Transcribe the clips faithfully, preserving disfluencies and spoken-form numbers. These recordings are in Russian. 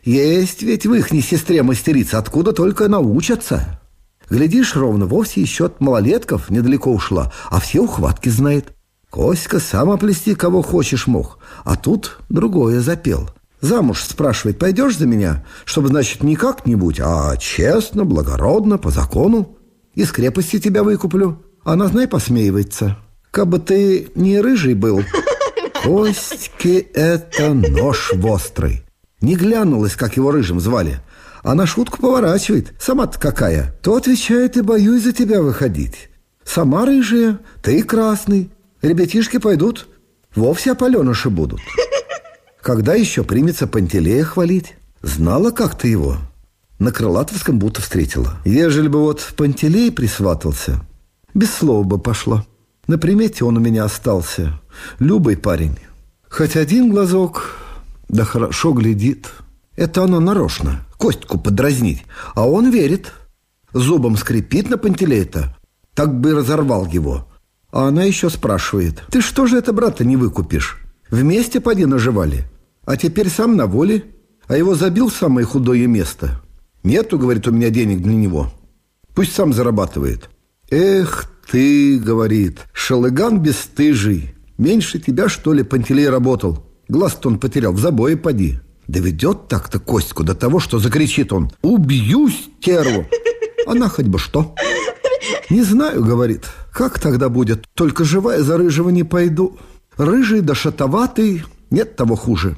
Есть ведь в ихней сестре мастерица, откуда только научатся. Глядишь, ровно вовсе еще от малолетков недалеко ушла, а все ухватки знает. Коська сам оплести кого хочешь мог, а тут другое запел. Замуж, спрашивает, пойдешь за меня? Чтобы, значит, не как-нибудь, а честно, благородно, по закону. Из крепости тебя выкуплю. Она, знай, посмеивается. Кабы ты не рыжий был. Костьке это нож острый. Не глянулась, как его рыжим звали. Она шутку поворачивает. Сама-то какая? То отвечает: и боюсь за тебя выходить. Сама рыжая, ты красный. Ребятишки пойдут, вовсе опаленыши будут. Когда еще примется Пантелея хвалить? Знала как-то его. На Крылатовском будто встретила. Ежели бы вот Пантелей присватался, без слова бы пошла. На примете он у меня остался. Любый парень. Хоть один глазок, да хорошо глядит. Это она нарочно, Костьку подразнить. А он верит. Зубом скрипит на Пантелея-то, так бы разорвал его. А она еще спрашивает: ты что же это брата не выкупишь? Вместе поди наживали, а теперь сам на воле. А его забил в самое худое место. Нету, говорит, у меня денег для него. Пусть сам зарабатывает. Эх ты, говорит, шалыган бесстыжий. Меньше тебя, что ли, Пантелей работал? Глаз-то он потерял, в забое поди. Доведет так-то Костьку до того, что закричит он: убью стерву. Она хоть бы что. Не знаю, говорит, как тогда будет. Только живая за рыжего не пойду. Рыжий да шатоватый, нет того хуже.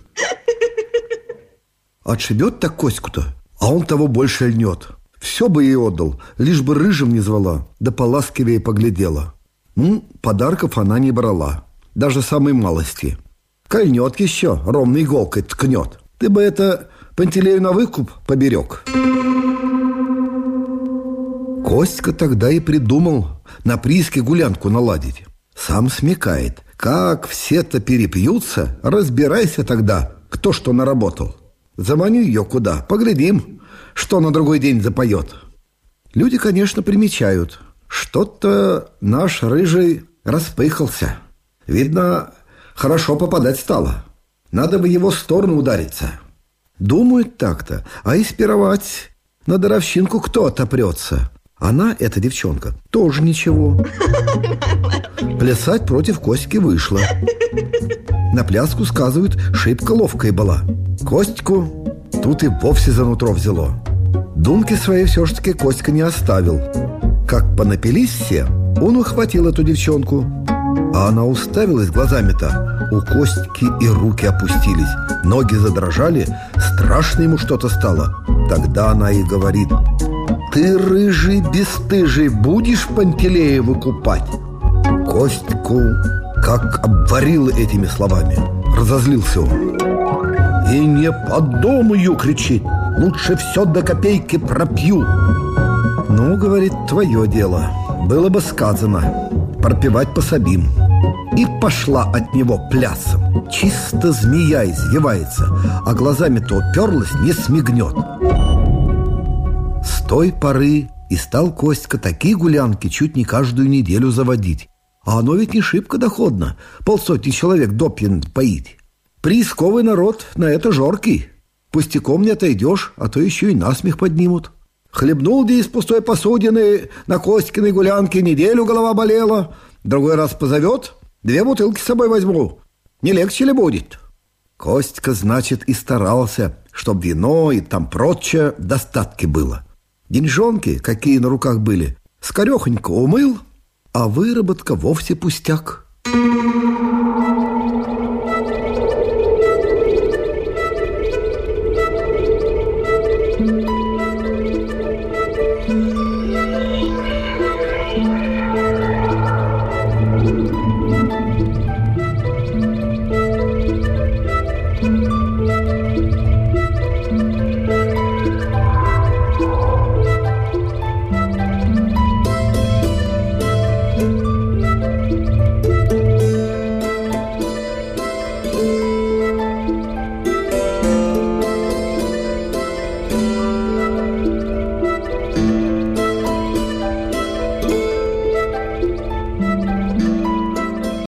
Отшибет так Коську-то, а он того больше льнет. Все бы ей отдал, лишь бы рыжим не звала, да поласкивее поглядела. Ну, подарков она не брала, даже самой малости. Кольнет еще, ровной иголкой ткнет. Ты бы это Пантелею на выкуп поберег. Костька тогда и придумал на прииске гулянку наладить. Сам смекает, как все-то перепьются, разбирайся тогда, кто что наработал. Заманю ее куда, поглядим, что на другой день запоет. Люди, конечно, примечают. Что-то наш рыжий распыхался. Видно, хорошо попадать стало. Надо бы его в сторону удариться. Думают так-то, а и спировать на даровщинку кто отопрется. Она, эта девчонка, тоже ничего. Плясать против Костьки вышла. На пляску, сказывают, шибко ловкая была. Костьку тут и вовсе за нутро взяло. Думки свои все-таки Костька не оставил. Как понапились все, он ухватил эту девчонку. А она уставилась глазами-то. У Костьки и руки опустились, ноги задрожали, страшно ему что-то стало. Тогда она и говорит: ты, рыжий бесстыжий, будешь Пантелея выкупать? Костьку как обварило этими словами. Разозлился он. И не подумаю, кричит, лучше все до копейки пропью. Ну, говорит, твое дело. Было бы сказано, пропевать пособим. И пошла от него плясом. Чисто змея извивается, а глазами-то уперлась, не смигнет. С той поры и стал Костька такие гулянки чуть не каждую неделю заводить. А оно ведь не шибко доходно, полсотни человек допьян поить. Приисковый народ на это жоркий. Пустяком не отойдешь, а то еще и насмех поднимут. Хлебнул где из пустой посудины на Костькиной гулянке, неделю голова болела. Другой раз позовет, две бутылки с собой возьму. Не легче ли будет? Костька, значит, и старался, чтоб вино и там прочее достатки было. Деньжонки, какие на руках были, скорехонько умыл, а выработка вовсе пустяк.